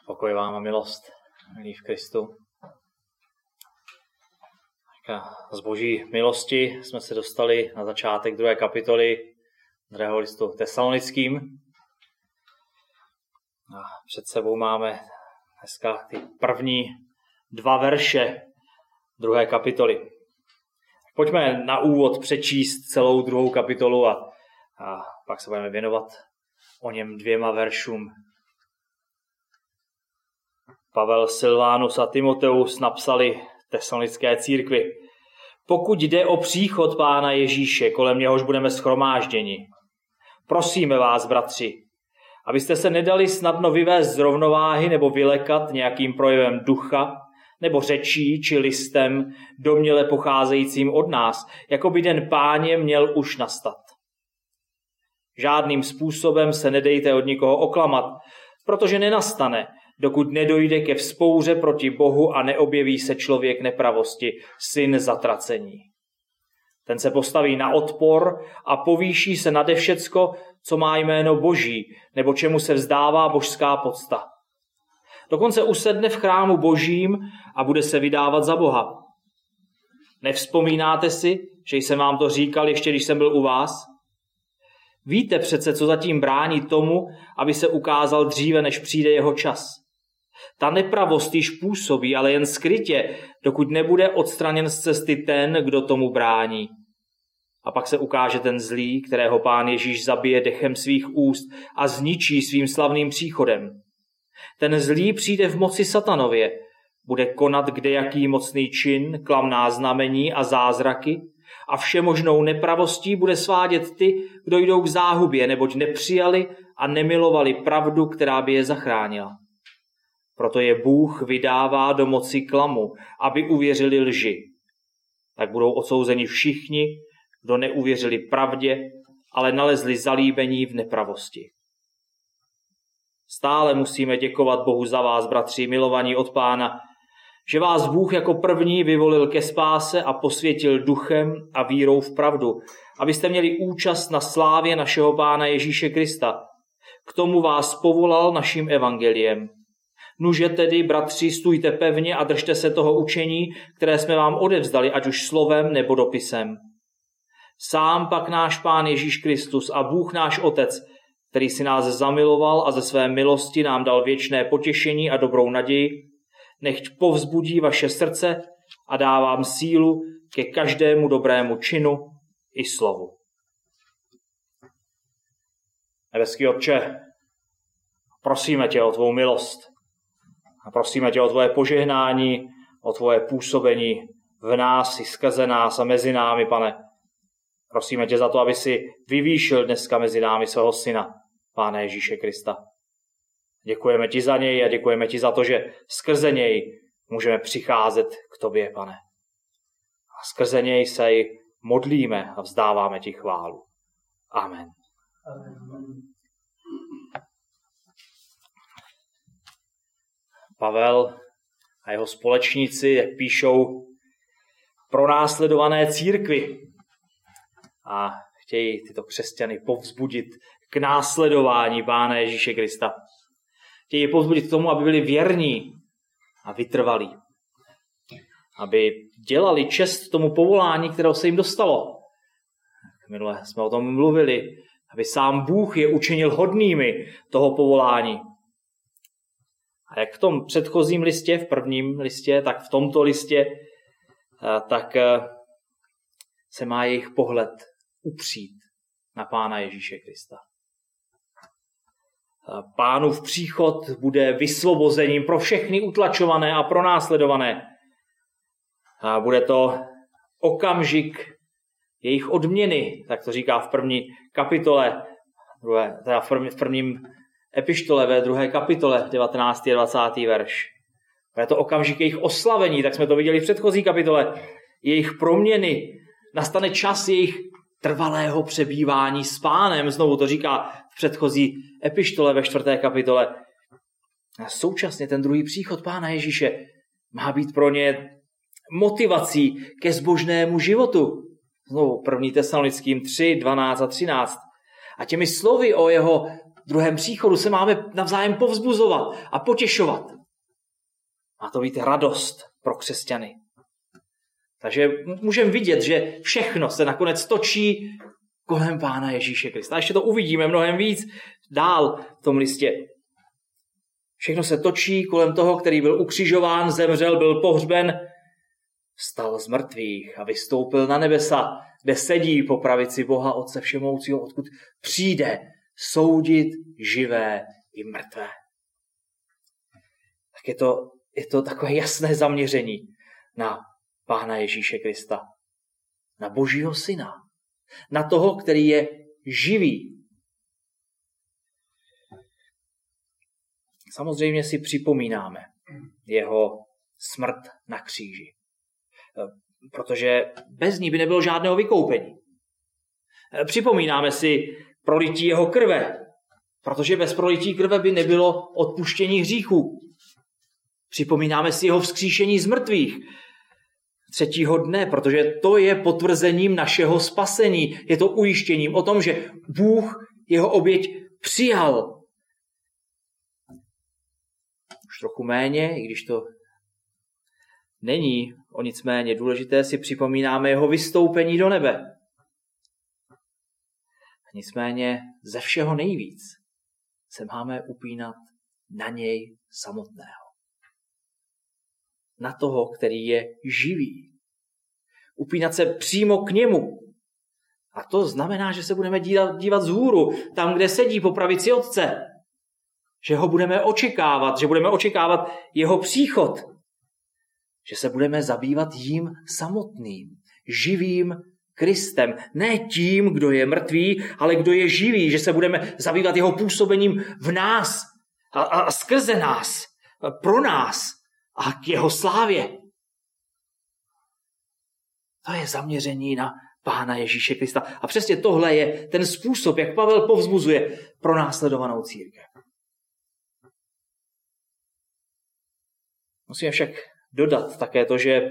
Pokoj vám a milost, milí v Kristu. Z boží milosti jsme se dostali na začátek 2. kapitoly 2. listu Tesalonickým. A před sebou máme dneska ty první 2 verše 2. kapitoly. Pojďme na úvod přečíst celou 2. kapitolu a pak se budeme věnovat o něm 2 veršům. Pavel, Silvánus a Timoteus napsali tesalonické církvi: pokud jde o příchod Pána Ježíše, kolem něhož budeme shromážděni, prosíme vás, bratři, abyste se nedali snadno vyvést z rovnováhy nebo vylekat nějakým projevem ducha, nebo řečí či listem domněle pocházejícím od nás, jako by den Páně měl už nastat. Žádným způsobem se nedejte od nikoho oklamat, protože nenastane, dokud nedojde ke vzpouře proti Bohu a neobjeví se člověk nepravosti, syn zatracení. Ten se postaví na odpor a povýší se nade všecko, co má jméno Boží, nebo čemu se vzdává božská pocta. Dokonce usedne v chrámu Božím a bude se vydávat za Boha. Nevzpomínáte si, že jsem vám to říkal ještě, když jsem byl u vás? Víte přece, co zatím brání tomu, aby se ukázal dříve, než přijde jeho čas. Ta nepravost již působí, ale jen skrytě, dokud nebude odstraněn z cesty ten, kdo tomu brání. A pak se ukáže ten zlý, kterého Pán Ježíš zabije dechem svých úst a zničí svým slavným příchodem. Ten zlý přijde v moci satanově, bude konat kdejaký mocný čin, klamná znamení a zázraky a všemožnou nepravostí bude svádět ty, kdo jdou k záhubě, neboť nepřijali a nemilovali pravdu, která by je zachránila. Proto je Bůh vydává do moci klamu, aby uvěřili lži. Tak budou odsouzeni všichni, kdo neuvěřili pravdě, ale nalezli zalíbení v nepravosti. Stále musíme děkovat Bohu za vás, bratři, milovaní od Pána, že vás Bůh jako první vyvolil ke spáse a posvětil duchem a vírou v pravdu, abyste měli účast na slávě našeho Pána Ježíše Krista. K tomu vás povolal naším evangeliem. Nuže tedy, bratři, stůjte pevně a držte se toho učení, které jsme vám odevzdali, ať už slovem nebo dopisem. Sám pak náš Pán Ježíš Kristus a Bůh náš Otec, který si nás zamiloval a ze své milosti nám dal věčné potěšení a dobrou naději, nechť povzbudí vaše srdce a dá vám sílu ke každému dobrému činu i slovu. Nebeský Otče, prosíme tě o tvou milost a prosíme tě o tvoje požehnání, o tvoje působení v nás i skrze nás a mezi námi, Pane. Prosíme tě za to, aby si vyvýšil dneska mezi námi svého syna, Pána Ježíše Krista. Děkujeme ti za něj a děkujeme ti za to, že skrze něj můžeme přicházet k tobě, Pane. A skrze něj se i modlíme a vzdáváme ti chválu. Amen. Pavel a jeho společníci, jak píšou, pronásledované církvi a chtějí tyto křesťany povzbudit k následování Pána Ježíše Krista. Chtějí je povzbudit k tomu, aby byli věrní a vytrvalí. Aby dělali čest tomu povolání, kterého se jim dostalo. Minule jsme o tom mluvili. Aby sám Bůh je učinil hodnými toho povolání. A jak v tom předchozím listě, v prvním listě, tak v tomto listě, tak se má jejich pohled upřít na Pána Ježíše Krista. Pánův příchod bude vysvobozením pro všechny utlačované a pronásledované. A bude to okamžik jejich odměny, tak to říká v první kapitole, v prvním epištole ve 2. kapitole, 19. a 20. verš. Bude to okamžik jejich oslavení, tak jsme to viděli v předchozí kapitole. Jejich proměny, nastane čas jejich trvalého přebývání s Pánem. Znovu to říká v předchozí epištole ve 4. kapitole. A současně ten druhý příchod Pána Ježíše má být pro ně motivací ke zbožnému životu. Znovu 1. Tesalonickým 3, 12 a 13. A těmi slovy o jeho druhém příchodu se máme navzájem povzbuzovat a potěšovat. Má to být radost pro křesťany. Takže můžeme vidět, že všechno se nakonec točí kolem Pána Ježíše Krista. A ještě to uvidíme mnohem víc dál v tom listě. Všechno se točí kolem toho, který byl ukřižován, zemřel, byl pohřben, vstal z mrtvých a vystoupil na nebesa, kde sedí po pravici Boha Otce Všemohoucího, odkud přijde soudit živé i mrtvé. Tak je to takové jasné zaměření na Pána Ježíše Krista, na Božího Syna, na toho, který je živý. Samozřejmě si připomínáme jeho smrt na kříži, protože bez ní by nebylo žádného vykoupení. Připomínáme si prolití jeho krve, protože bez prolití krve by nebylo odpuštění hříchů. Připomínáme si jeho vzkříšení z mrtvých 3. dne, protože to je potvrzením našeho spasení. Je to ujištěním o tom, že Bůh jeho oběť přijal. Už trochu méně, i když to není o nic méně důležité, si připomínáme jeho vystoupení do nebe. Nicméně ze všeho nejvíc se máme upínat na něj samotného. Na toho, který je živý. Upínat se přímo k němu. A to znamená, že se budeme dívat vzhůru, tam, kde sedí po pravici Otce. Že ho budeme očekávat, že budeme očekávat jeho příchod. Že se budeme zabývat jím samotným, živým Kristem. Ne tím, kdo je mrtvý, ale kdo je živý. Že se budeme zabývat jeho působením v nás a skrze nás, pro nás a k jeho slávě. To je zaměření na Pána Ježíše Krista. A přesně tohle je ten způsob, jak Pavel povzbuzuje pronásledovanou církev. Musíme však dodat také to, že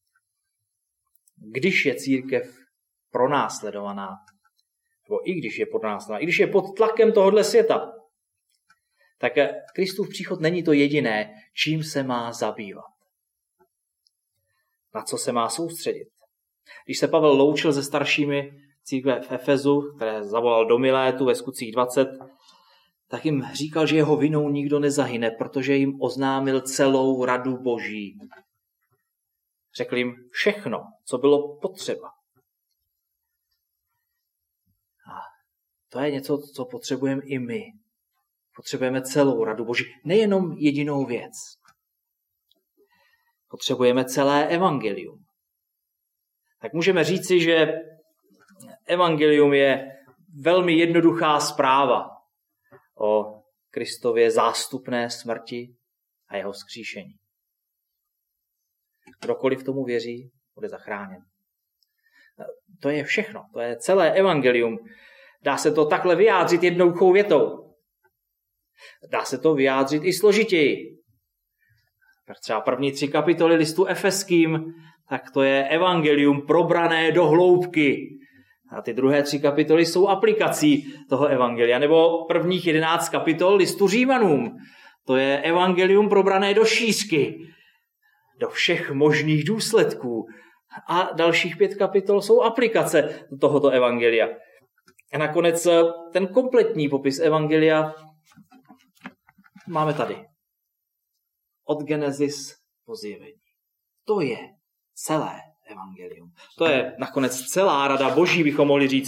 když je církev pronásledovaná, nebo i když je pronásledovaná, i když je pod tlakem tohohle světa, tak Kristův příchod není to jediné, čím se má zabývat. Na co se má soustředit. Když se Pavel loučil se staršími církve v Efezu, které zavolal do Milétu ve Skutcích 20, tak jim říkal, že jeho vinou nikdo nezahyne, protože jim oznámil celou radu Boží. Řekl jim všechno, co bylo potřeba. A to je něco, co potřebujeme i my. Potřebujeme celou radu Boží, nejenom jedinou věc. Potřebujeme celé evangelium. Tak můžeme říci, že evangelium je velmi jednoduchá zpráva o Kristově zástupné smrti a jeho vzkříšení. Kdokoliv tomu věří, bude zachráněn. To je všechno, to je celé evangelium. Dá se to takhle vyjádřit jednoduchou větou. Dá se to vyjádřit i složitěji. Tak třeba první 3 kapitoly listu Efeským, tak to je evangelium probrané do hloubky. A ty druhé 3 kapitoly jsou aplikací toho evangelia. Nebo prvních 11 kapitol listu Římanům. To je evangelium probrané do šířky. Do všech možných důsledků. A dalších 5 kapitol jsou aplikace tohoto evangelia. A nakonec ten kompletní popis evangelia máme tady. Od Genesis po Zjevení. To je celé evangelium. To je nakonec celá rada Boží, bychom mohli říct.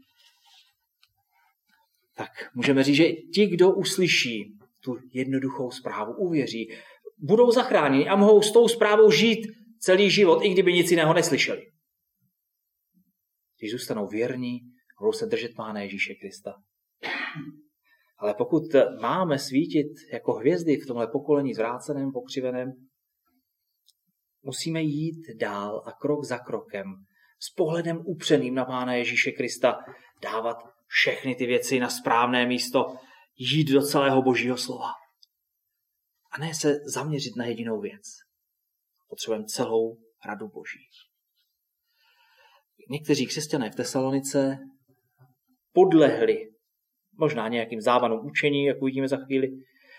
Tak můžeme říct, že ti, kdo uslyší tu jednoduchou zprávu, uvěří, budou zachráněni a mohou s tou zprávou žít celý život, i kdyby nic jiného neslyšeli. Když zůstanou věrní, budou se držet Pána Ježíše Krista. Ale pokud máme svítit jako hvězdy v tomhle pokolení zvráceném, pokřiveném, musíme jít dál a krok za krokem s pohledem upřeným na Pána Ježíše Krista dávat všechny ty věci na správné místo, jít do celého Božího slova. A ne se zaměřit na jedinou věc. Potřebujeme celou radu Boží. Někteří křesťané v Tesalonice podlehli možná nějakým závanům učení, jak uvidíme za chvíli,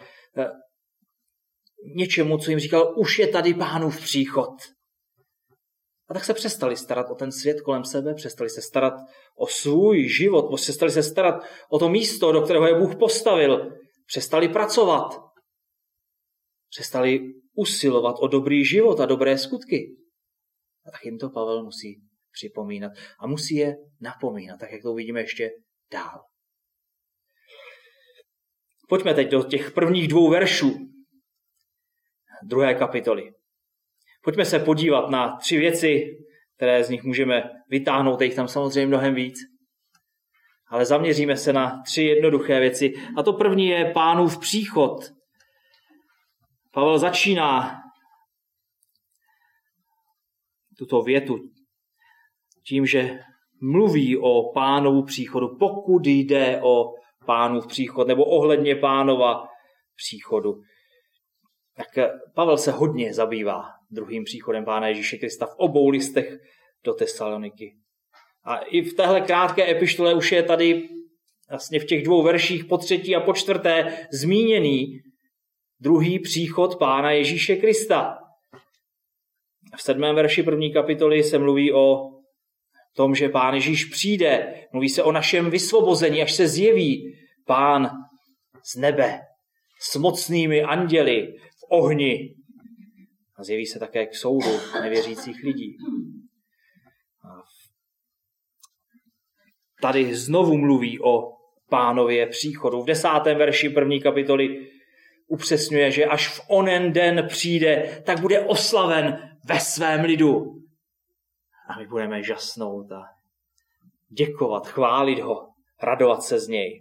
něčemu, co jim říkal, už je tady Pánův příchod. A tak se přestali starat o ten svět kolem sebe, přestali se starat o svůj život, přestali se starat o to místo, do kterého je Bůh postavil, přestali pracovat, přestali usilovat o dobrý život a dobré skutky. A tak jim to Pavel musí připomínat a musí je napomínat, tak jak to uvidíme ještě dál. Pojďme teď do těch prvních 2 veršů 2. kapitoly. Pojďme se podívat na 3 věci, které z nich můžeme vytáhnout, je jich tam samozřejmě mnohem víc. Ale zaměříme se na 3 jednoduché věci. A to první je Pánův příchod. Pavel začíná tuto větu tím, že mluví o Pánovu příchodu, pokud jde o Pánův příchod, nebo ohledně Pánova příchodu. Tak Pavel se hodně zabývá druhým příchodem Pána Ježíše Krista v obou listech do Tesaloniky. A i v téhle krátké epištole už je tady vlastně v těch 2 verších po 3. a po 4. zmíněný druhý příchod Pána Ježíše Krista. V 7. verši 1. kapitoly se mluví o tom, že Pán Ježíš přijde. Mluví se o našem vysvobození, až se zjeví Pán z nebe s mocnými anděli v ohni. A zjeví se také k soudu nevěřících lidí. A tady znovu mluví o Pánově příchodu. V 10. verši 1. kapitoly upřesňuje, že až v onen den přijde, tak bude oslaven ve svém lidu. A my budeme žasnout a děkovat, chválit ho, radovat se z něj.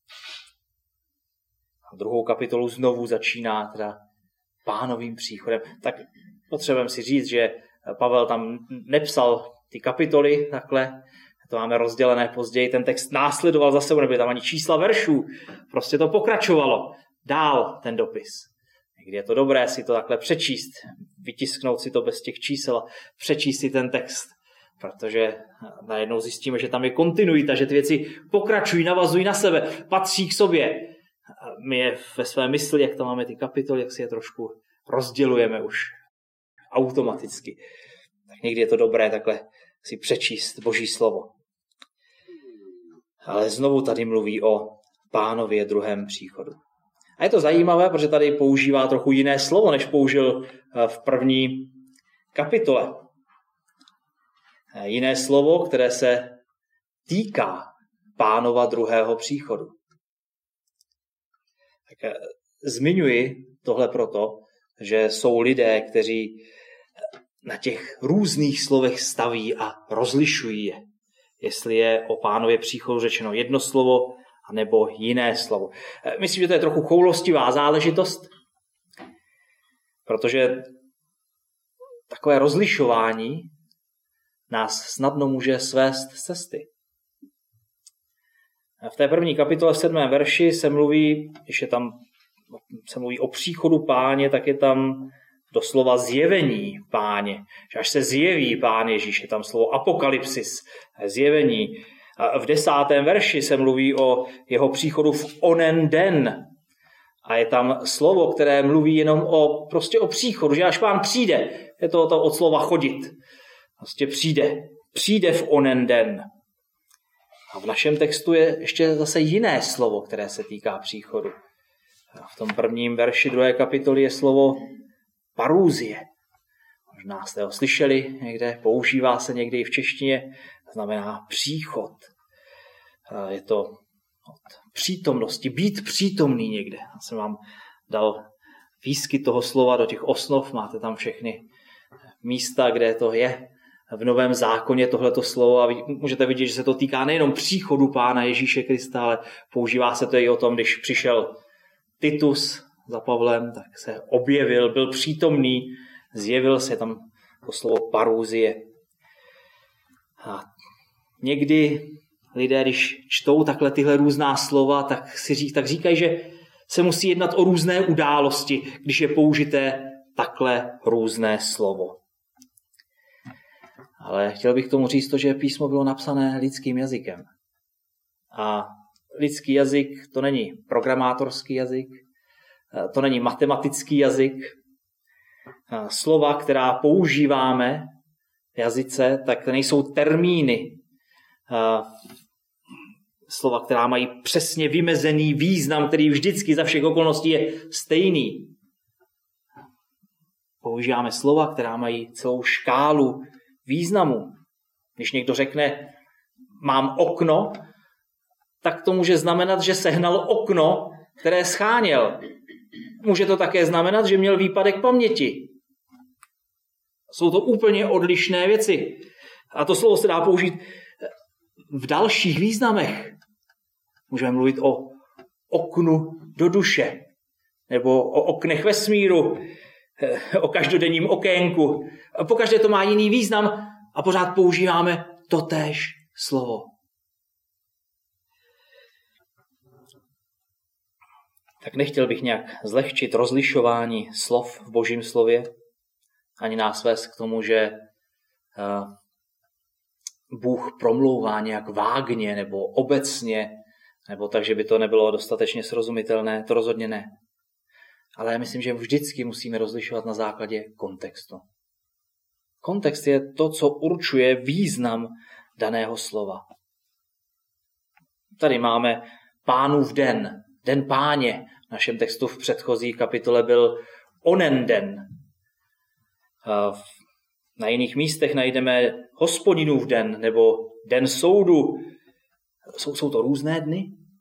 A 2. kapitolu znovu začíná teda Pánovým příchodem. Tak potřebujeme si říct, že Pavel tam nepsal ty kapitoly takhle, to máme rozdělené později, ten text následoval za sebou, nebyly tam ani čísla veršů, prostě to pokračovalo dál ten dopis. Někdy je to dobré si to takhle přečíst, vytisknout si to bez těch čísel a přečíst si ten text, protože najednou zjistíme, že tam je kontinuita, že ty věci pokračují, navazují na sebe, patří k sobě. My je ve své mysli, jak tam máme ty kapitoly, jak si je trošku rozdělujeme už automaticky. Tak někdy je to dobré takhle si přečíst Boží slovo. Ale znovu tady mluví o Pánově druhém příchodu. A je to zajímavé, protože tady používá trochu jiné slovo, než použil v 1. kapitole. Jiné slovo, které se týká Pánova druhého příchodu. Tak zmiňuji tohle proto, že jsou lidé, kteří na těch různých slovech staví a rozlišují je. Jestli je o Pánově příchodu řečeno jedno slovo, anebo jiné slovo. Myslím, že to je trochu choulostivá záležitost, protože takové rozlišování nás snadno může svést z cesty. V té 1. kapitole v 7. verši se mluví, když je tam se mluví o příchodu Páně, tak je tam doslova zjevení Páně. Že až se zjeví Pán Ježíš, je tam slovo apokalypsis, zjevení. A v 10. verši se mluví o jeho příchodu v onen den. A je tam slovo, které mluví jenom prostě o příchodu, že až Pán přijde, je to od slova chodit. Prostě přijde v onen den. A v našem textu je ještě zase jiné slovo, které se týká příchodu. V tom 1. verši 2. kapitoly je slovo parúzie. Možná jste ho slyšeli někde, používá se někdy i v češtině, znamená příchod. Je to od přítomnosti, být přítomný někde. Já jsem vám dal výskyt toho slova do těch osnov, máte tam všechny místa, kde to je v Novém zákoně tohleto slovo a můžete vidět, že se to týká nejenom příchodu Pána Ježíše Krista, ale používá se to i o tom, když přišel Titus za Pavlem, tak se objevil, byl přítomný, zjevil se tam to slovo parúzie. A někdy lidé, když čtou takhle tyhle různá slova, tak říkají, že se musí jednat o různé události, když je použité takhle různé slovo. Ale chtěl bych tomu říct to, že písmo bylo napsané lidským jazykem. A lidský jazyk, to není programátorský jazyk, to není matematický jazyk. Slova, která používáme v jazyce, tak nejsou termíny. Slova, která mají přesně vymezený význam, který vždycky za všech okolností je stejný. Používáme slova, která mají celou škálu významu. Když někdo řekne, mám okno, tak to může znamenat, že sehnal okno, které scháněl. Může to také znamenat, že měl výpadek paměti. Jsou to úplně odlišné věci. A to slovo se dá použít v dalších významech. Můžeme mluvit o oknu do duše, nebo o oknech vesmíru, o každodenním okénku. Pokaždé to má jiný význam a pořád používáme totéž slovo. Tak nechtěl bych nějak zlehčit rozlišování slov v Božím slově, ani nás vést k tomu, že Bůh promlouvá nějak vágně nebo obecně, nebo tak, že by to nebylo dostatečně srozumitelné, to rozhodně ne. Ale já myslím, že vždycky musíme rozlišovat na základě kontextu. Kontext je to, co určuje význam daného slova. Tady máme Pánův den, den Páně. V našem textu v předchozí kapitole byl onen den. Na jiných místech najdeme Hospodinův den nebo den soudu. Jsou to různé dny?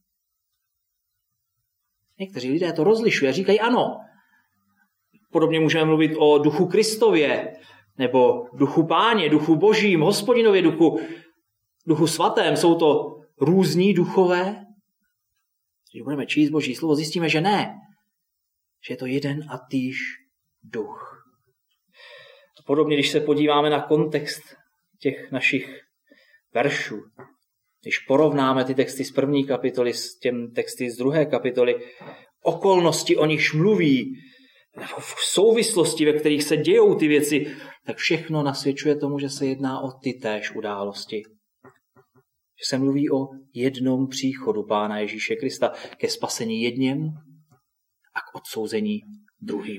Někteří lidé to rozlišují a říkají ano. Podobně můžeme mluvit o duchu Kristově, nebo duchu Páně, duchu Božím, Hospodinově duchu svatém. Jsou to různí duchové? Když budeme číst Boží slovo, zjistíme, že ne. Že je to jeden a týž duch. Podobně, když se podíváme na kontext těch našich veršů, když porovnáme ty texty z první kapitoly s těm texty z druhé kapitoly, okolnosti, o nichž mluví, nebo v souvislosti, ve kterých se dějou ty věci, tak všechno nasvědčuje tomu, že se jedná o ty též události. Že se mluví o jednom příchodu Pána Ježíše Krista ke spasení jedněm a k odsouzení druhým.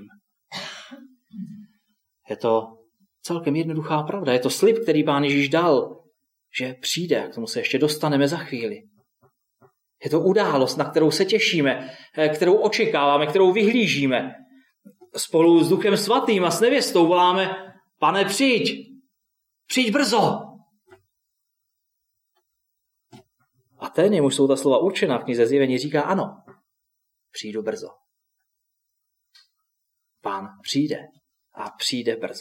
Je to celkem jednoduchá pravda. Je to slib, který Pán Ježíš dal, že přijde, k tomu se ještě dostaneme za chvíli. Je to událost, na kterou se těšíme, kterou očekáváme, kterou vyhlížíme. Spolu s Duchem Svatým a s nevěstou voláme, Pane, přijď brzo. A ten, jemuž jsou ta slova určena v knize Zjevení, říká ano, přijdu brzo. Pán přijde a přijde brzo.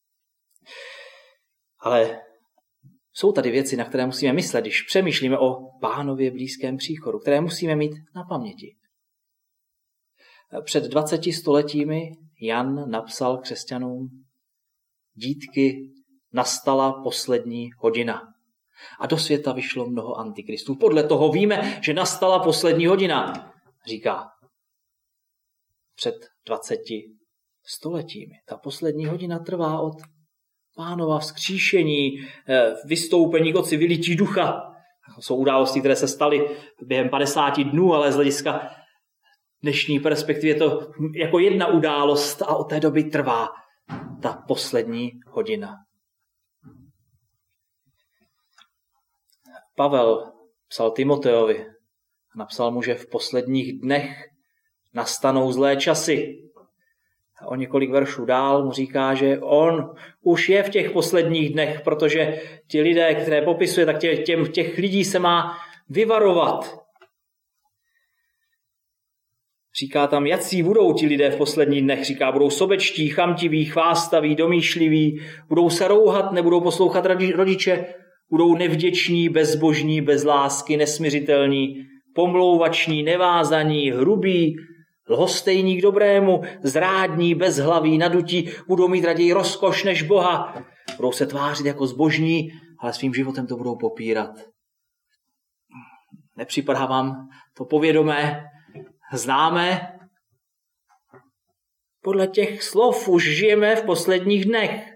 Ale jsou tady věci, na které musíme myslet, když přemýšlíme o Pánově blízkém příchodu, které musíme mít na paměti. Před 20 stoletími Jan napsal křesťanům: dítky, nastala poslední hodina. A do světa vyšlo mnoho antikristů. Podle toho víme, že nastala poslední hodina, říká. Před 20 stoletími. Ta poslední hodina trvá od Pánova vzkříšení, vystoupení k Otci, vylití ducha. Jsou události, které se staly během 50 dnů, ale z hlediska dnešní perspektivy je to jako jedna událost a od té doby trvá ta poslední hodina. Pavel psal Timoteovi a napsal mu, že v posledních dnech nastanou zlé časy. A o několik veršů dál mu říká, že on už je v těch posledních dnech, protože ti lidé, které popisuje, tak těch lidí se má vyvarovat. Říká tam, jací budou ti lidé v posledních dnech. Říká, budou sobečtí, chamtiví, chvástaví, domýšliví, budou se rouhat, nebudou poslouchat rodiče, budou nevděční, bezbožní, bez lásky, nesmiřitelní, pomlouvační, nevázaní, hrubí, lhostejní k dobrému, zrádní, bezhlaví, nadutí, budou mít raději rozkoš než Boha. Budou se tvářit jako zbožní, ale svým životem to budou popírat. Nepřipadá vám to povědomé, známe? Podle těch slov už žijeme v posledních dnech.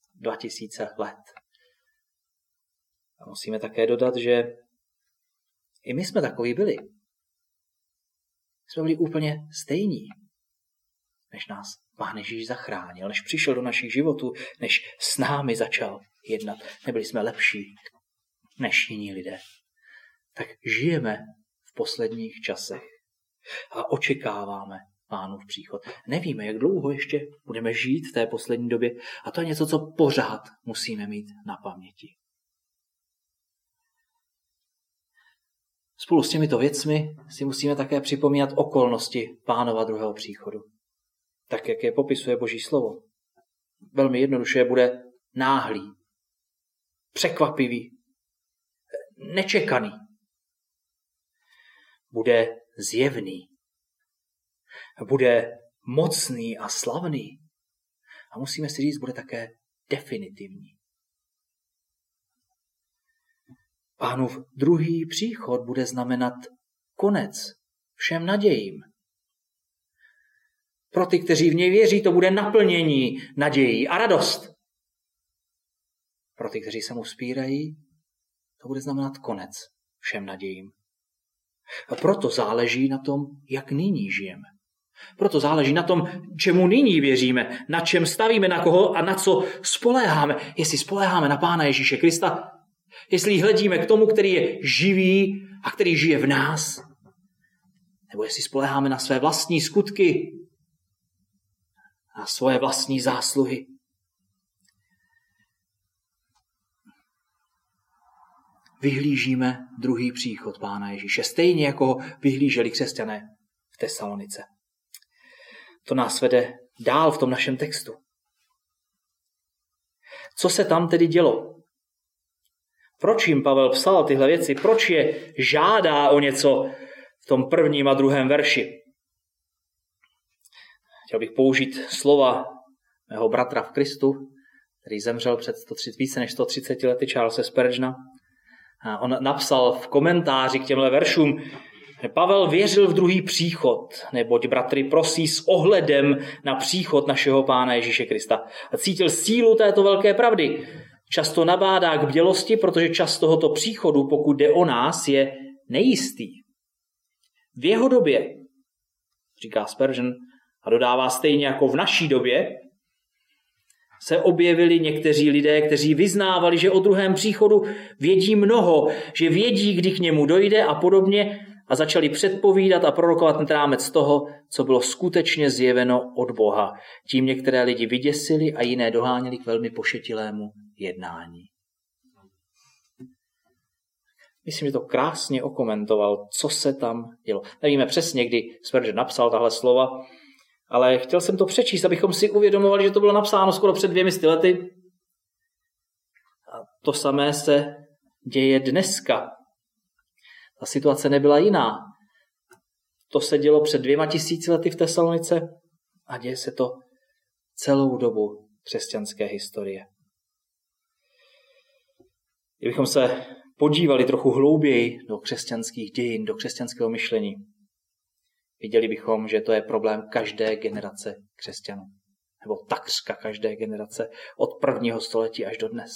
2000 let. A musíme také dodat, že I my jsme takoví byli. Jsme byli úplně stejní, než nás Pán Ježíš zachránil, než přišel do našich životů, než s námi začal jednat. Nebyli jsme lepší než jiní lidé. Tak žijeme v posledních časech a očekáváme Pánův příchod. Nevíme, jak dlouho ještě budeme žít v té poslední době a to je něco, co pořád musíme mít na paměti. Spolu s těmito věcmi si musíme také připomínat okolnosti Pánova druhého příchodu. Tak, jak je popisuje Boží slovo. Velmi jednoduše bude náhlý, překvapivý, nečekaný. Bude zjevný. Bude mocný a slavný. A musíme si říct, bude také definitivní. Pánův druhý příchod bude znamenat konec všem nadějím. Pro ty, kteří v něj věří, to bude naplnění nadějí a radost. Pro ty, kteří se mu vzpírají, to bude znamenat konec všem nadějím. A proto záleží na tom, jak nyní žijeme. Proto záleží na tom, čemu nyní věříme, na čem stavíme, na koho a na co spoléháme. Jestli spoléháme na Pána Ježíše Krista, jestli hledíme k tomu, který je živý a který žije v nás, nebo jestli spoléháme na své vlastní skutky, na svoje vlastní zásluhy. Vyhlížíme druhý příchod Pána Ježíše, stejně jako ho vyhlíželi křesťané v Tesalonice. To nás vede dál v tom našem textu. Co se tam tedy dělo? Proč jim Pavel psal tyhle věci? Proč je žádá o něco v tom 1. a 2. verši? Chtěl bych použít slova mého bratra v Kristu, který zemřel před více než 130 lety, Charlesa Spurgeona. On napsal v komentáři k těmhle veršům, že Pavel věřil v druhý příchod, neboť bratry prosí s ohledem na příchod našeho Pána Ježíše Krista. A cítil sílu této velké pravdy. Často nabádá k bdělosti, protože čas tohoto příchodu, pokud jde o nás, je nejistý. V jeho době, říká Spurgeon, a dodává stejně jako v naší době, se objevili někteří lidé, kteří vyznávali, že o druhém příchodu vědí mnoho, že vědí, kdy k němu dojde a podobně, a začali předpovídat a prorokovat nad rámec toho, co bylo skutečně zjeveno od Boha. Tím některé lidi vyděsili a jiné doháněli k velmi pošetilému jednání. Myslím, že to krásně okomentoval, co se tam dělo. Nevíme přesně, kdy Spurgeon napsal tahle slova, ale chtěl jsem to přečíst, abychom si uvědomovali, že to bylo napsáno skoro před 200 lety. A to samé se děje dneska. Ta situace nebyla jiná. To se dělo před 2000 lety v Tesalonice a děje se to celou dobu křesťanské historie. Kdybychom se podívali trochu hlouběji do křesťanských dějin, do křesťanského myšlení, viděli bychom, že to je problém každé generace křesťanů. Nebo takřka každé generace od 1. století až do dnes.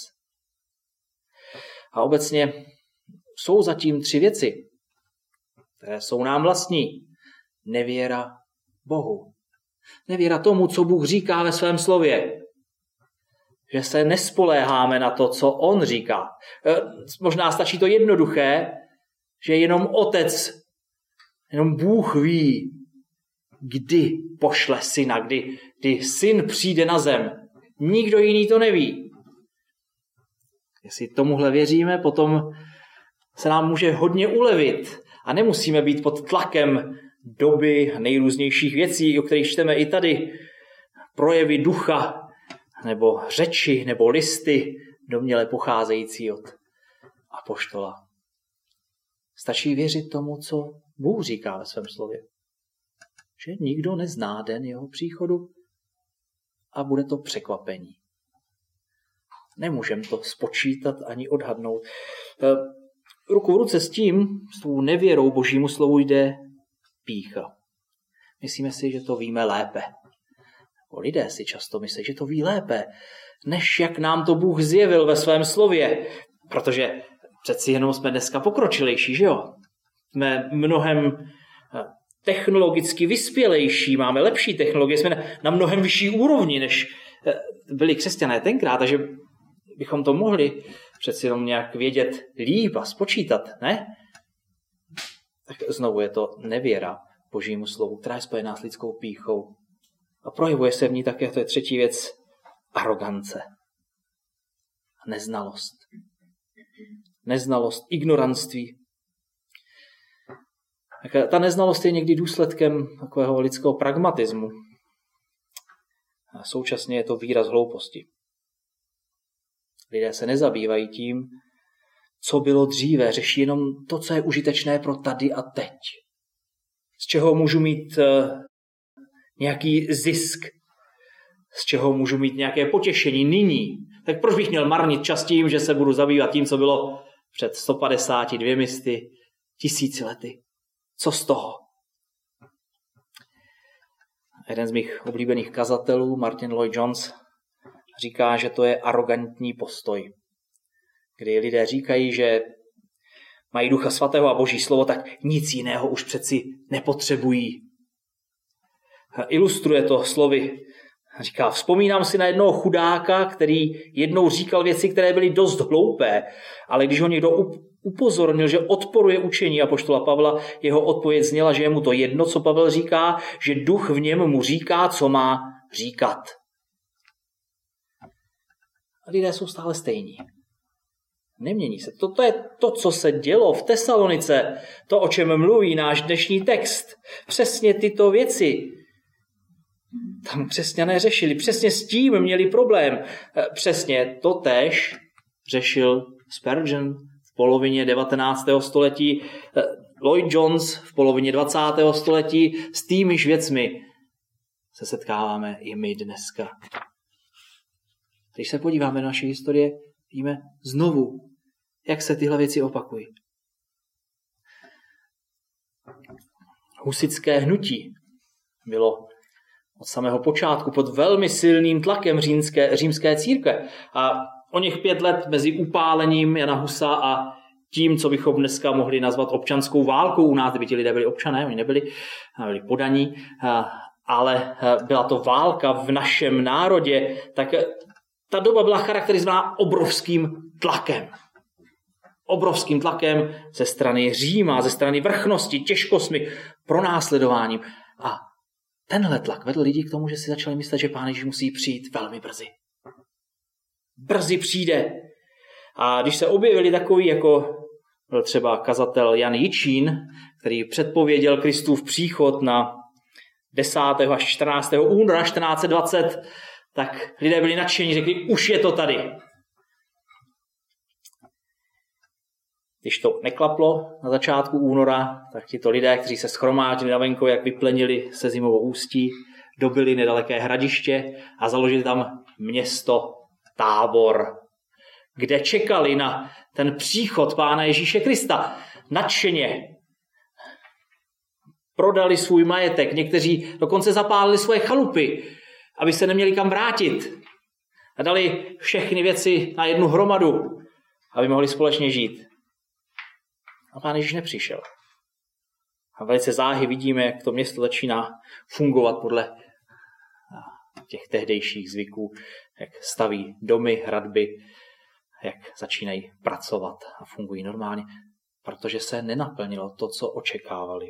A obecně jsou zatím 3 věci, které jsou nám vlastní. Nevěra Bohu. Nevěra tomu, co Bůh říká ve svém slově. Že se nespoléháme na to, co on říká. Možná stačí to jednoduché, že jenom Otec, jenom Bůh ví, kdy pošle syna, kdy syn přijde na zem. Nikdo jiný to neví. Jestli tomuhle věříme, potom se nám může hodně ulevit a nemusíme být pod tlakem doby nejrůznějších věcí, o kterých čteme i tady. Projevy ducha, nebo řeči, nebo listy, domněle pocházející od apoštola. Stačí věřit tomu, co Bůh říká ve svém slově. Že nikdo nezná den jeho příchodu a bude to překvapení. Nemůžeme to spočítat ani odhadnout. Ruku v ruce s tím, s tou nevěrou Božímu slovu jde pýcha. Myslíme si, že to víme lépe. Lidé si často myslí, že to ví lépe, než jak nám to Bůh zjevil ve svém slově. Protože přeci jenom jsme dneska pokročilejší, že jo? jsme mnohem technologicky vyspělejší, máme lepší technologie, jsme na mnohem vyšší úrovni, než byli křesťané tenkrát, takže bychom to mohli přeci jenom nějak vědět líp a spočítat, ne? Tak znovu je to nevěra Božímu slovu, která je spojená s lidskou pýchou. A projevuje se v ní také, to je třetí věc, arogance. Neznalost. Neznalost, ignoranství. Ta neznalost je někdy důsledkem takového lidského pragmatismu. A současně je to výraz hlouposti. Lidé se nezabývají tím, co bylo dříve, řeší jenom to, co je užitečné pro tady a teď. Z čeho můžu mít nějaký zisk, z čeho můžu mít nějaké potěšení nyní. Tak proč bych měl marnit čas tím, že se budu zabývat tím, co bylo před 150, 200, 1000 lety? Co z toho? Jeden z mých oblíbených kazatelů, Martin Lloyd-Jones, říká, že to je arrogantní postoj, kdy lidé říkají, že mají Ducha Svatého a Boží slovo, tak nic jiného už přeci nepotřebují. Ilustruje to slovy. Říká, vzpomínám si na jednoho chudáka, který jednou říkal věci, které byly dost hloupé, ale když ho někdo upozornil, že odporuje učení apoštola Pavla, jeho odpověď zněla, že je mu to jedno, co Pavel říká, že duch v něm mu říká, co má říkat. A lidé jsou stále stejní. Nemění se. To je to, co se dělo v Tesalonice, to, o čem mluví náš dnešní text. Přesně tyto věci tam křesťané řešili. Přesně s tím měli problém. Přesně to též řešil Spurgeon v polovině 19. století, Lloyd-Jones v polovině 20. století. S týmiž věcmi se setkáváme i my dneska. Když se podíváme na naši historie, vidíme znovu, jak se tyhle věci opakují. Husitské hnutí bylo od samého počátku pod velmi silným tlakem římské církve. A o něch 5 let mezi upálením Jana Husa a tím, co bychom dneska mohli nazvat občanskou válkou u nás, kdyby ti lidé byli občané, oni nebyli podaní, ale byla to válka v našem národě, tak ta doba byla charakterizovaná obrovským tlakem. Obrovským tlakem ze strany Říma, ze strany vrchnosti, těžkostmi, pronásledováním. A tenhle tlak vedl lidi k tomu, že si začali myslet, že Pán Ježíš musí přijít velmi brzy. Brzy přijde. A když se objevili takový, jako byl třeba kazatel Jan Jičín, který předpověděl Kristův příchod na 10. až 14. února 1420, tak lidé byli nadšení, řekli, už je to tady. Když to neklaplo na začátku února, tak tito lidé, kteří se shromáždili na venkově, jak vyplenili se Zimovo ústí, dobili nedaleké hradiště a založili tam město Tábor, kde čekali na ten příchod Pána Ježíše Krista. Nadšeně prodali svůj majetek, někteří dokonce zapálili svoje chalupy, aby se neměli kam vrátit. A dali všechny věci na jednu hromadu, aby mohli společně žít. A Pán Ježíš nepřišel. A velice záhy vidíme, jak to město začíná fungovat podle těch tehdejších zvyků, jak staví domy, hradby, jak začínají pracovat a fungují normálně, protože se nenaplnilo to, co očekávali.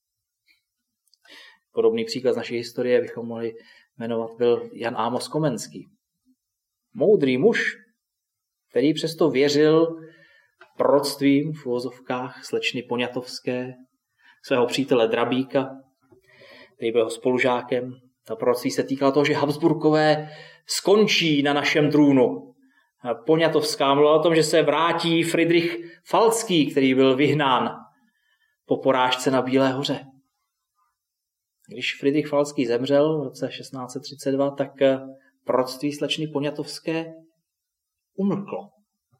Podobný příklad z naší historie bychom mohli jmenovat byl Jan Amos Komenský. Moudrý muž, který přesto věřil proroctvím v uvozovkách slečny Poniatovské, svého přítele Drabíka, který byl jeho spolužákem. Ta proroctví se týkala toho, že Habsburkové skončí na našem trůnu. Poniatovská mluvila o tom, že se vrátí Friedrich Falcký, který byl vyhnán po porážce na Bílé hoře. Když Friedrich Falcký zemřel v roce 1632, tak proroctví slečny Poniatovské umlklo.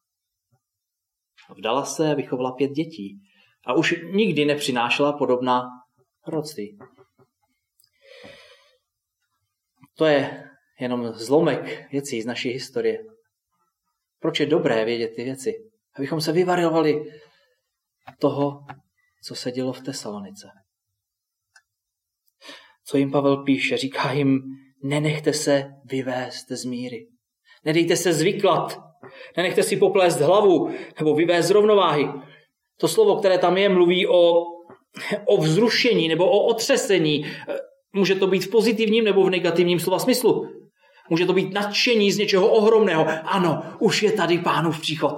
Vdala se, vychovala 5 dětí a už nikdy nepřinášela podobná proroctví. To je jenom zlomek věcí z naší historie. Proč je dobré vědět ty věci? Abychom se vyvarovali toho, co se dělo v Tesalonice. Co jim Pavel píše? Říká jim, nenechte se vyvést z míry. Nedejte se zvyklat. Nenechte si poplést hlavu nebo vyvést z rovnováhy. To slovo, které tam je, mluví o vzrušení nebo o otřesení. Může to být v pozitivním nebo v negativním slova smyslu. Může to být nadšení z něčeho ohromného. Ano, už je tady Pánův příchod.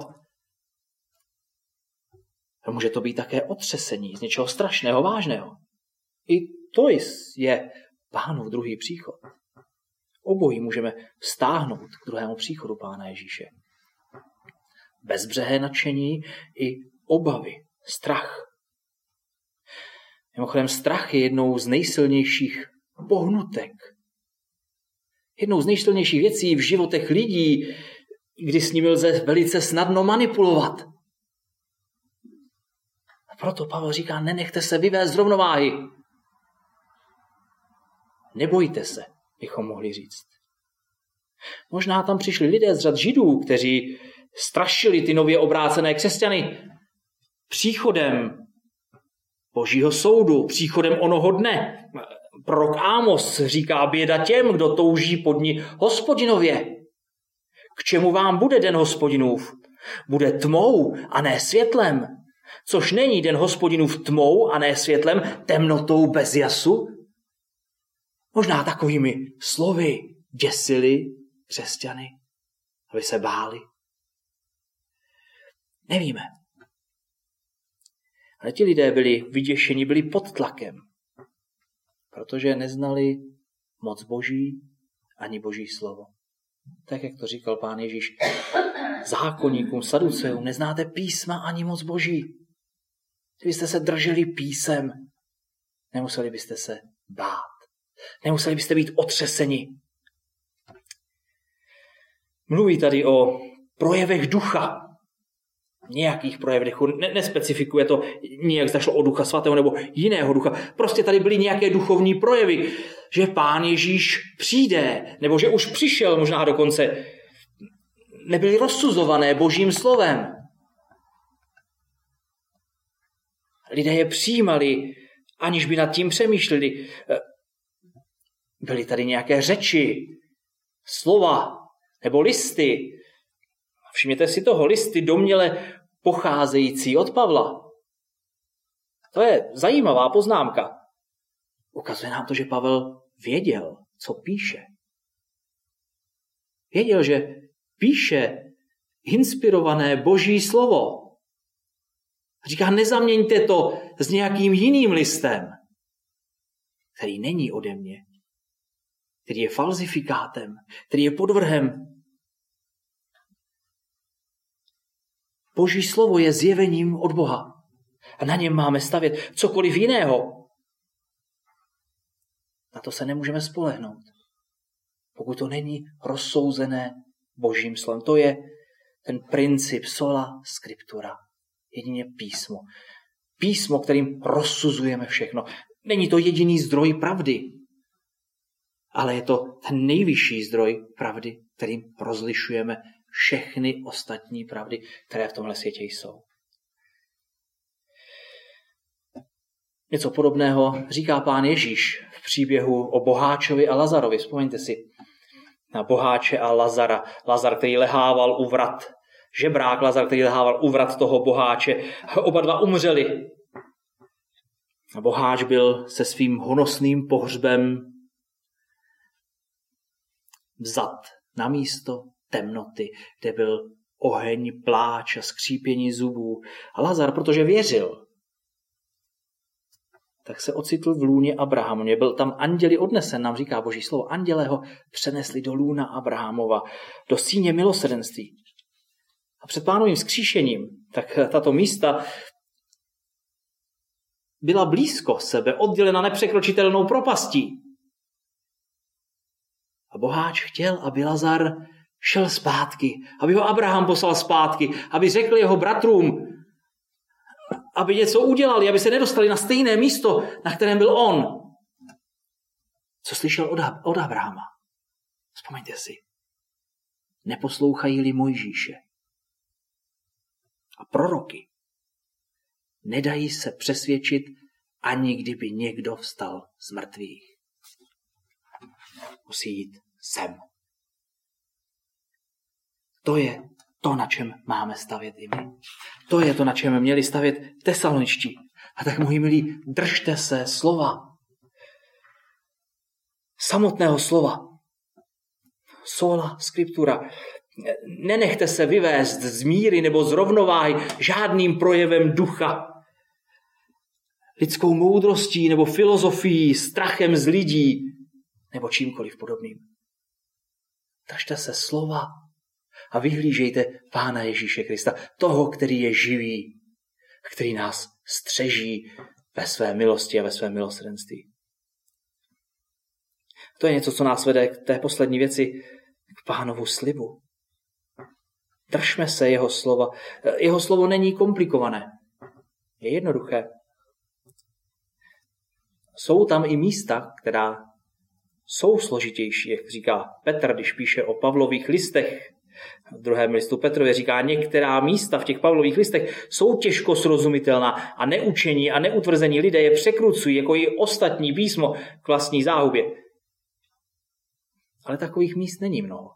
A může to být také otřesení z něčeho strašného, vážného. I to je Pánův druhý příchod. Obojí můžeme vztáhnout k druhému příchodu Pána Ježíše. Bezbřehé nadšení i obavy, strach. Mimochodem, strach je jednou z nejsilnějších pohnutek. Jednou z nejsilnějších věcí v životech lidí, kdy s nimi lze velice snadno manipulovat. A proto Pavel říká, nenechte se vyvést z rovnováhy. Nebojte se, bychom mohli říct. Možná tam přišli lidé z řad Židů, kteří strašili ty nově obrácené křesťany příchodem Božího soudu, příchodem onoho dne. Prorok Ámos říká, běda těm, kdo touží po dni Hospodinově. K čemu vám bude den Hospodinův? Bude tmou a ne světlem. Což není den Hospodinův tmou a ne světlem, temnotou bez jasu? Možná takovými slovy děsili křesťany, aby se báli. Nevíme. Ale ti lidé byli vyděšeni, byli pod tlakem, protože neznali moc Boží ani Boží slovo. Tak, jak to říkal Pán Ježíš zákonníkům, saduceům, neznáte písma ani moc Boží. Kdybyste se drželi písem, nemuseli byste se bát. Nemuseli byste být otřeseni. Mluví tady o projevech ducha. Nějakých projevech. Nespecifikuje to nijak, zda šlo o Ducha Svatého nebo jiného ducha. Prostě tady byly nějaké duchovní projevy, že Pán Ježíš přijde, nebo že už přišel možná dokonce. Nebyly rozsuzované Božím slovem. Lidé je přijímali, aniž by nad tím přemýšleli. Byly tady nějaké řeči, slova nebo listy. Všimněte si toho, listy domněle pocházející od Pavla. To je zajímavá poznámka. Ukazuje nám to, že Pavel věděl, co píše. Věděl, že píše inspirované Boží slovo. Říká, nezaměňte to s nějakým jiným listem, který není ode mě, který je falzifikátem, který je podvrhem. Boží slovo je zjevením od Boha a na něm máme stavět cokoliv jiného. Na to se nemůžeme spolehnout, pokud to není rozsouzené Božím slovem. To je ten princip sola scriptura. Jedině písmo. Písmo, kterým rozsuzujeme všechno. Není to jediný zdroj pravdy, ale je to ten nejvyšší zdroj pravdy, kterým rozlišujeme všechny ostatní pravdy, které v tomhle světě jsou. Něco podobného říká Pán Ježíš v příběhu o boháčovi a Lazarovi. Vzpomeňte si na boháče a Lazara. Lazar, který lehával u vrat. Žebrák Lazar, který lehával u vrat toho boháče. Oba dva umřeli. A boháč byl se svým honosným pohřbem vzat na místo temnoty, kde byl oheň, pláč a skřípění zubů. A Lazar, protože věřil, tak se ocitl v lůně Abrahamově. Byl tam anděli odnesen, nám říká Boží slovo. Anděle ho přenesli do lůna Abrahamova, do síně milosrdenství. A před Pánovým vzkříšením, tak tato místa byla blízko sebe, oddělena nepřekročitelnou propastí. A boháč chtěl, aby Lazar šel zpátky, aby ho Abraham poslal zpátky, aby řekl jeho bratrům, aby něco udělali, aby se nedostali na stejné místo, na kterém byl on. Co slyšel od Abrahama? Vzpomeňte si. Neposlouchají-li Mojžíše a proroky, nedají se přesvědčit, ani kdyby někdo vstal z mrtvých. Musí jít sem. To je to, na čem máme stavět i my. To je to, na čem měli stavět Tesaloničtí. A tak, moji milí, držte se slova. Samotného slova. Sola scriptura. Nenechte se vyvést z míry nebo z rovnováhy žádným projevem ducha. Lidskou moudrostí nebo filozofií, strachem z lidí nebo čímkoliv podobným. Držte se slova a vyhlížejte Pána Ježíše Krista, toho, který je živý, který nás střeží ve své milosti a ve svém milosrdenství. To je něco, co nás vede k té poslední věci, k Pánovu slibu. Držme se jeho slova. Jeho slovo není komplikované. Je jednoduché. Jsou tam i místa, která jsou složitější, jak říká Petr, když píše o Pavlových listech. V 2. listu Petrově říká, některá místa v těch Pavlových listech jsou těžko srozumitelná a neučení a neutvrzení lidé je překrucují jako i ostatní písmo k vlastní záhubě. Ale takových míst není mnoho.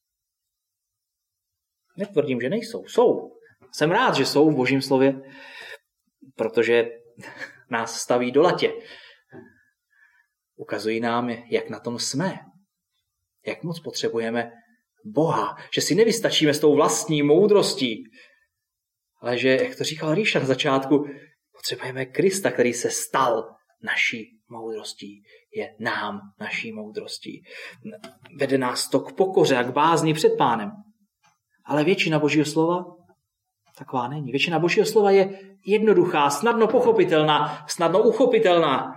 Netvrdím, že nejsou. Jsou. Jsem rád, že jsou v Božím slově, protože nás staví do latě. Ukazují nám, jak na tom jsme. Jak moc potřebujeme Boha. Že si nevystačíme s tou vlastní moudrostí. Ale že, jak to říkal Ríša na začátku, potřebujeme Krista, který se stal naší moudrostí. Je nám naší moudrostí. Vede nás to k pokoře a k bázni před Pánem. Ale většina Božího slova taková není. Většina Božího slova je jednoduchá, snadno pochopitelná, snadno uchopitelná.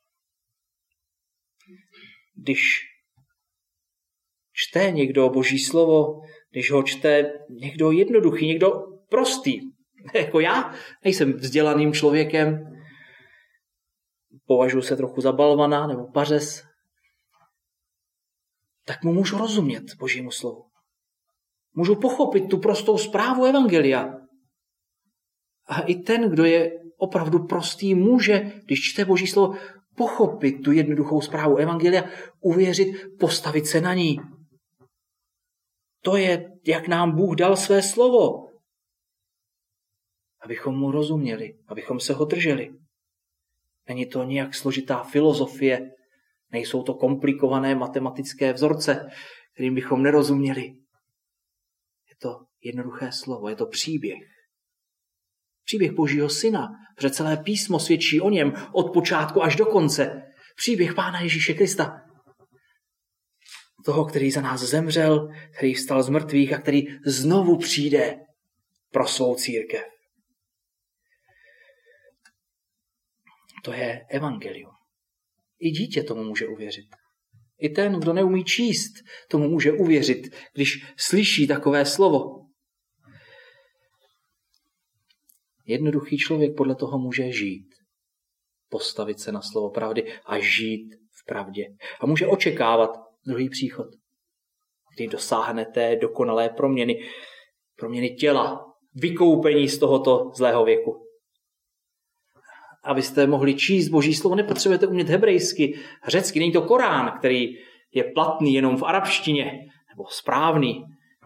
Když čte někdo Boží slovo, když ho čte někdo jednoduchý, někdo prostý, jako já, nejsem vzdělaným člověkem, považuji se trochu za balvana nebo pařez, tak mu můžu rozumět Božímu slovu. Můžu pochopit tu prostou zprávu evangelia. A i ten, kdo je opravdu prostý, může, když čte Boží slovo, pochopit tu jednoduchou zprávu evangelia, uvěřit, postavit se na ní. To je, jak nám Bůh dal své slovo. Abychom mu rozuměli, abychom se ho drželi. Není to nějak složitá filozofie, nejsou to komplikované matematické vzorce, kterým bychom nerozuměli. Je to jednoduché slovo, je to příběh. Příběh Božího syna, protože celé písmo svědčí o něm od počátku až do konce. Příběh Pána Ježíše Krista. Toho, který za nás zemřel, který vstal z mrtvých a který znovu přijde pro svou církev. To je evangelium. I dítě tomu může uvěřit. I ten, kdo neumí číst, tomu může uvěřit, když slyší takové slovo. Jednoduchý člověk podle toho může žít. Postavit se na slovo pravdy a žít v pravdě. A může očekávat druhý příchod, kdy dosáhne té dokonalé proměny těla, vykoupení z tohoto zlého věku. Abyste mohli číst Boží slovo, nepotřebujete umět hebrejsky, řecky. Není to Korán, který je platný jenom v arabštině, nebo správný.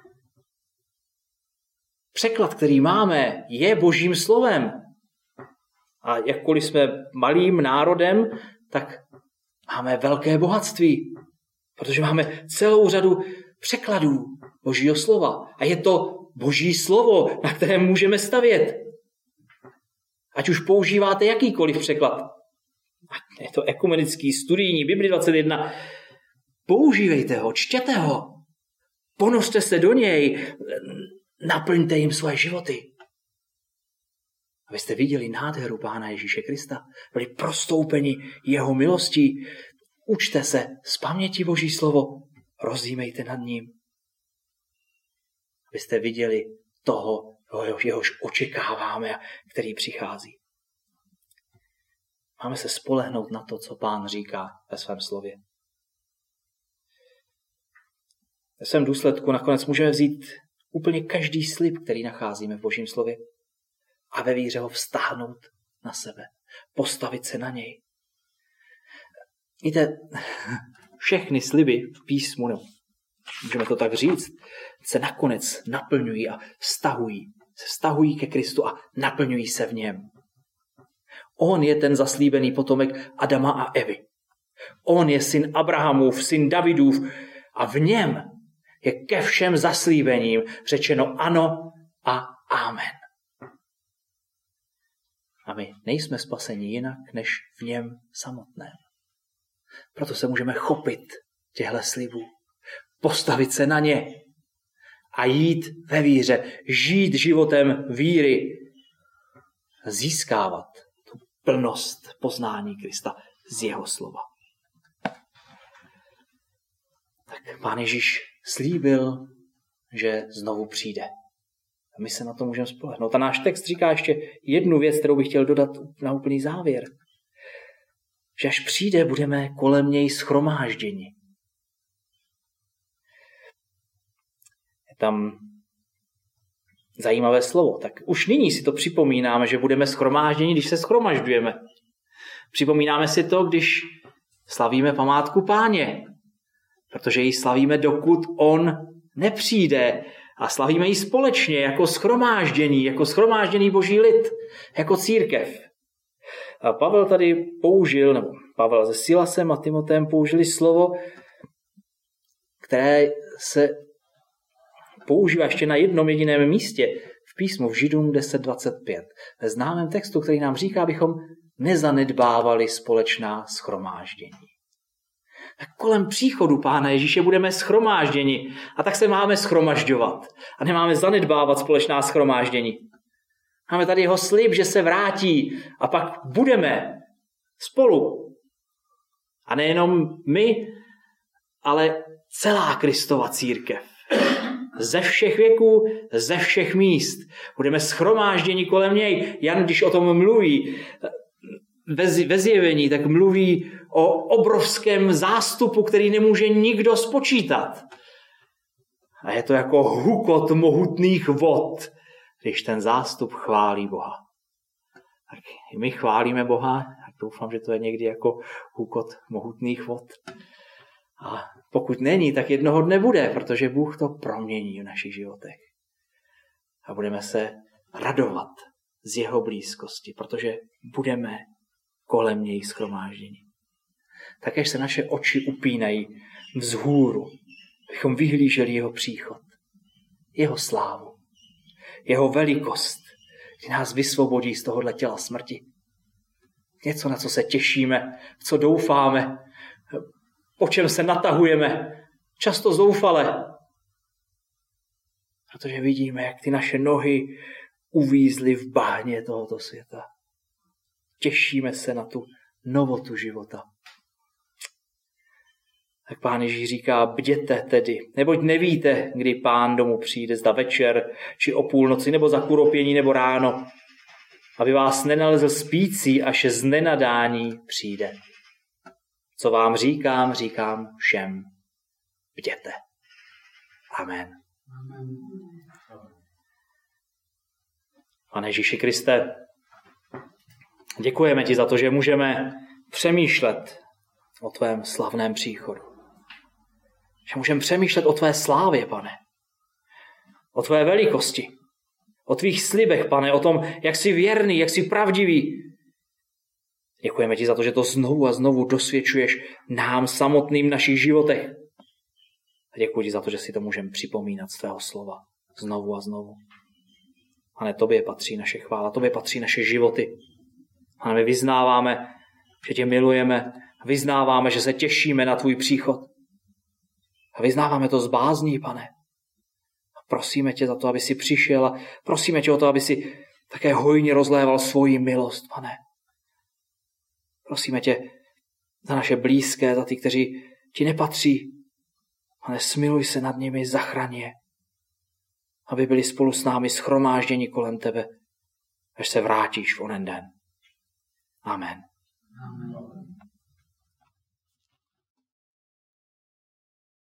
Překlad, který máme, je Božím slovem. A jakkoliv jsme malým národem, tak máme velké bohatství, protože máme celou řadu překladů Božího slova. A je to Boží slovo, na kterém můžeme stavět. Ať už používáte jakýkoliv překlad. Je to ekumenický, studijní, Bibli 21. Používejte ho, čtěte ho. Ponořte se do něj. Naplňte jim svoje životy. Abyste viděli nádheru Pána Ježíše Krista. Byli prostoupeni jeho milostí. Učte se z paměti Boží slovo. Rozjímejte nad ním. Abyste viděli toho, jehož očekáváme, který přichází. Máme se spolehnout na to, co Pán říká ve svém slově. Ve svém důsledku nakonec můžeme vzít úplně každý slib, který nacházíme v Božím slově a ve víře ho vztáhnout na sebe. Postavit se na něj. Víte, všechny sliby v písmu, můžeme to tak říct, se nakonec naplňují a vztahují ke Kristu a naplňují se v něm. On je ten zaslíbený potomek Adama a Evy. On je syn Abrahamův, syn Davidův a v něm je ke všem zaslíbením řečeno ano a amen. A my nejsme spaseni jinak, než v něm samotném. Proto se můžeme chopit těchto slibů, postavit se na ně a jít ve víře, žít životem víry, získávat tu plnost poznání Krista z jeho slova. Tak Pán Ježíš slíbil, že znovu přijde. A my se na to můžeme spolehnout. A náš text říká ještě jednu věc, kterou bych chtěl dodat na úplný závěr. Že až přijde, budeme kolem něj shromážděni. Je tam zajímavé slovo. Tak už nyní si to připomínáme, že budeme shromážděni, když se shromažďujeme. Připomínáme si to, když slavíme památku Páně. Protože ji slavíme, dokud on nepřijde. A slavíme ji společně, jako shromážděný boží lid, jako církev. A Pavel tady použil, nebo Pavel se Silasem a Timoteem použili slovo, které se používá ještě na jednom jediném místě v písmu v Židům 10.25. Ve známém textu, který nám říká, abychom nezanedbávali společná shromáždění. Tak kolem příchodu Pána Ježíše budeme shromážděni a tak se máme shromažďovat a nemáme zanedbávat společná shromáždění. Máme tady jeho slib, že se vrátí a pak budeme spolu. A nejenom my, ale celá Kristova církev. Ze všech věků, ze všech míst. Budeme shromážděni kolem něj. Jan, když o tom mluví ve Zjevení, tak mluví o obrovském zástupu, který nemůže nikdo spočítat. A je to jako hukot mohutných vod, když ten zástup chválí Boha. Tak i my chválíme Boha, tak doufám, že to je někdy jako hukot mohutných vod. A pokud není, tak jednoho dne bude, protože Bůh to promění v našich životech. A budeme se radovat z jeho blízkosti, protože budeme kolem něj shromáždění. Tak až se naše oči upínají vzhůru, bychom vyhlíželi jeho příchod, jeho slávu, jeho velikost, kdy nás vysvobodí z tohohle těla smrti. Něco, na co se těšíme, v co doufáme, po čem se natahujeme, často zoufale. Protože vidíme, jak ty naše nohy uvízly v bahně tohoto světa. Těšíme se na tu novotu života. Tak Pán Ježíš říká, bděte tedy, neboť nevíte, kdy Pán domů přijde, zda večer, či o půlnoci, nebo za kuropění, nebo ráno, aby vás nenalezl spící, až z nenadání přijde. Co vám říkám, říkám všem, bděte. Amen. Pane Ježíši Kriste, děkujeme ti za to, že můžeme přemýšlet o tvém slavném příchodu. Že můžeme přemýšlet o tvé slávě, Pane. O tvé velikosti. O tvých slibech, Pane. O tom, jak jsi věrný, jak jsi pravdivý. Děkujeme ti za to, že to znovu a znovu dosvědčuješ nám samotným v našich životech. A děkuji ti za to, že si to můžeme připomínat z tvého slova. Znovu a znovu. Pane, tobě patří naše chvála, tobě patří naše životy. Pane, my vyznáváme, že tě milujeme, vyznáváme, že se těšíme na tvůj příchod. A vyznáváme to z bázní, Pane. A prosíme tě za to, aby jsi přišel a prosíme tě o to, aby si také hojně rozléval svoji milost, Pane. Prosíme tě za naše blízké, za ty, kteří ti nepatří. Pane, smiluj se nad nimi, zachraň je, aby byli spolu s námi shromážděni kolem tebe, až se vrátíš v onen den. Amen. Amen.